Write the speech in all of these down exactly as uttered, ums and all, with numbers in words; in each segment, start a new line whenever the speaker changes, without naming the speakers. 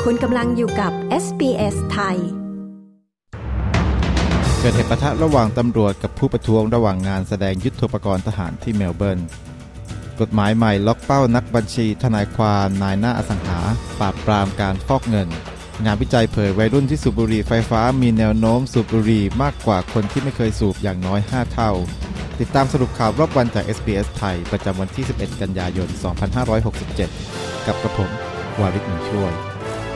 คุณกำลังอยู่กับ เอส บี เอส ไทย
เกิดเหตุปะทะระหว่างตำรวจกับผู้ประท้วงระหว่างงานแสดงยุทโธปกรณ์ทหารที่เมลเบิร์นกฎหมายใหม่ล็อกเป้านักบัญชีทนายความนายหน้าอสังหาปราบปรามการฟอกเงินงานวิจัยเผยวัยรุ่นที่สูบบุหรี่ไฟฟ้ามีแนวโน้มสูบบุหรี่มากกว่าคนที่ไม่เคยสูบอย่างน้อยห้าเท่าติดตามสรุปข่าวรอบวันจาก เอส บี เอส ไทยประจำวันที่สิบเอ็ดกันยายนสองพันห้าร้อยหกสิบเจ็ดกับกระผมวาริศ หนุช่วย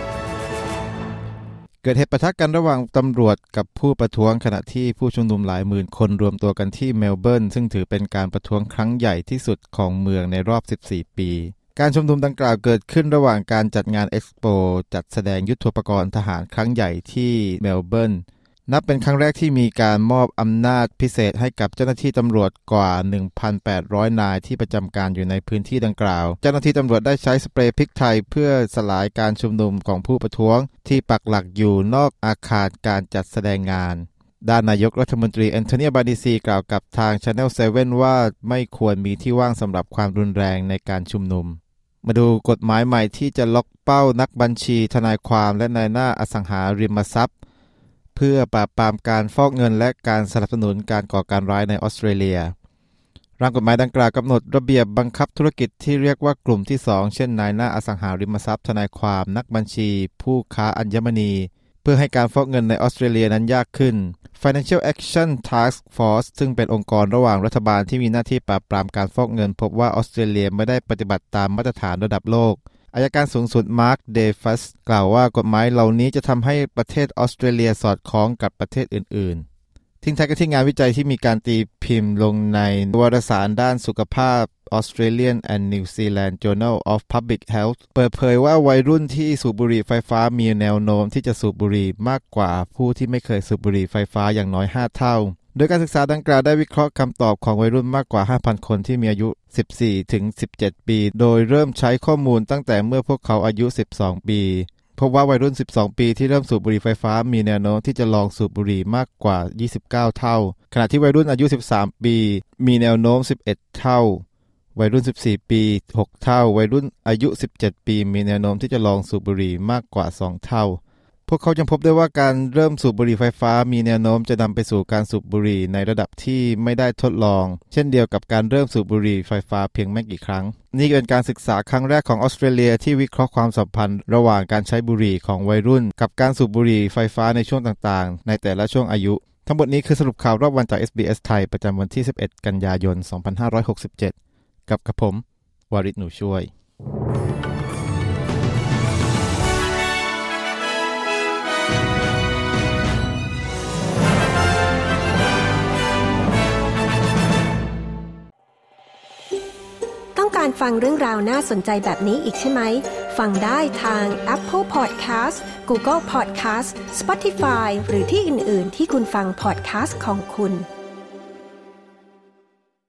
เกิดเหตุปะทะกันระหว่างตำรวจกับผู้ประท้วงขณะที่ผู้ชุมนุมหลายหมื่นคนรวมตัวกันที่เมลเบิร์นซึ่งถือเป็นการประท้วงครั้งใหญ่ที่สุดของเมืองในรอบสิบสี่ปีการชุมนุมดังกล่าวเกิดขึ้นระหว่างการจัดงานเอ็กซ์โปจัดแสดงยุทโธปกรณ์ทหารครั้งใหญ่ที่เมลเบิร์นนับเป็นครั้งแรกที่มีการมอบอำนาจพิเศษให้กับเจ้าหน้าที่ตำรวจกว่า หนึ่งพันแปดร้อย นายที่ประจำการอยู่ในพื้นที่ดังกล่าวเจ้าหน้าที่ตำรวจได้ใช้สเปรย์พริกไทยเพื่อสลายการชุมนุมของผู้ประท้วงที่ปักหลักอยู่นอกอาคารการจัดแสดงงานด้านนายกรัฐมนตรีแอนโทนี อัลบานีซีกล่าวกับทาง Channel เซเว่น ว่าไม่ควรมีที่ว่างสำหรับความรุนแรงในการชุมนุมมาดูกฎหมายใหม่ที่จะล็อกเป้านักบัญชีทนายความและนายหน้าอสังหาริมทรัพย์เพื่อปราบปรามการฟอกเงินและการสนับสนุนการก่อการร้ายในออสเตรเลียร่างกฎหมายดังกล่าวกำหนดระเบียบบังคับธุรกิจที่เรียกว่ากลุ่มที่สองเช่นนายหน้าอสังหาริมทรัพย์ทนายความนักบัญชีผู้ค้าอัญมณีเพื่อให้การฟอกเงินในออสเตรเลียนั้นยากขึ้น Financial Action Task Force ซึ่งเป็นองค์กรระหว่างรัฐบาลที่มีหน้าที่ปราบปรามการฟอกเงินพบว่าออสเตรเลียไม่ได้ปฏิบัติตามมาตรฐานระดับโลกอัยการสูงสุดมาร์คเดฟัสกล่าวว่ากฎหมายเหล่านี้จะทำให้ประเทศออสเตรเลียสอดคล้องกับประเทศอื่นๆทิ้งท้ายกันที่งานวิจัยที่มีการตีพิมพ์ลงในวารสารด้านสุขภาพ Australian and New Zealand Journal of Public Health เปิดเผยว่าวัยรุ่นที่สูบบุหรี่ไฟฟ้ามีแนวโน้มที่จะสูบบุหรี่มากกว่าผู้ที่ไม่เคยสูบบุหรี่ไฟฟ้าอย่างน้อยห้าเท่าโดยการศึกษาดังกล่าวได้วิเคราะห์คำตอบของวัยรุ่นมากกว่า ห้าพัน คนที่มีอายุ สิบสี่ถึงสิบเจ็ด ปีโดยเริ่มใช้ข้อมูลตั้งแต่เมื่อพวกเขาอายุ สิบสอง ปีพบว่าวัยรุ่น สิบสอง ปีที่เริ่มสูบบุหรี่ไฟฟ้ามีแนวโน้มที่จะลองสูบบุหรี่มากกว่า ยี่สิบเก้า เท่าขณะที่วัยรุ่นอายุ สิบสาม ปีมีแนวโน้ม สิบเอ็ด เท่าวัยรุ่น สิบสี่ ปี หก เท่าวัยรุ่นอายุ สิบเจ็ด ปีมีแนวโน้มที่จะลองสูบบุหรี่มากกว่า สอง เท่าพวกเขายังพบได้ว่าการเริ่มสูบบุหรี่ไฟฟ้ามีแนวโน้มจะนำไปสู่การสูบบุหรี่ในระดับที่ไม่ได้ทดลองเช่นเดียวกับการเริ่มสูบบุหรี่ไฟฟ้าเพียงไม่กี่ครั้งนี่เป็นการศึกษาครั้งแรกของออสเตรเลียที่วิเคราะห์ความสัมพันธ์ระหว่างการใช้บุหรี่ของวัยรุ่นกับการสูบบุหรี่ไฟฟ้าในช่วงต่างๆในแต่ละช่วงอายุทั้งหมดนี้คือสรุปข่าวรอบวันจาก เอส บี เอส ไทยประจำวันที่สิบเอ็ดกันยายนสองพันห้าร้อยหกสิบเจ็ดกับกระผมวาริศ หนูช่วย
ต้องการฟังเรื่องราวน่าสนใจแบบนี้อีกใช่ไหมฟังได้ทาง Apple Podcast Google Podcast Spotify หรือที่อื่นๆที่คุณฟัง podcast ของคุณ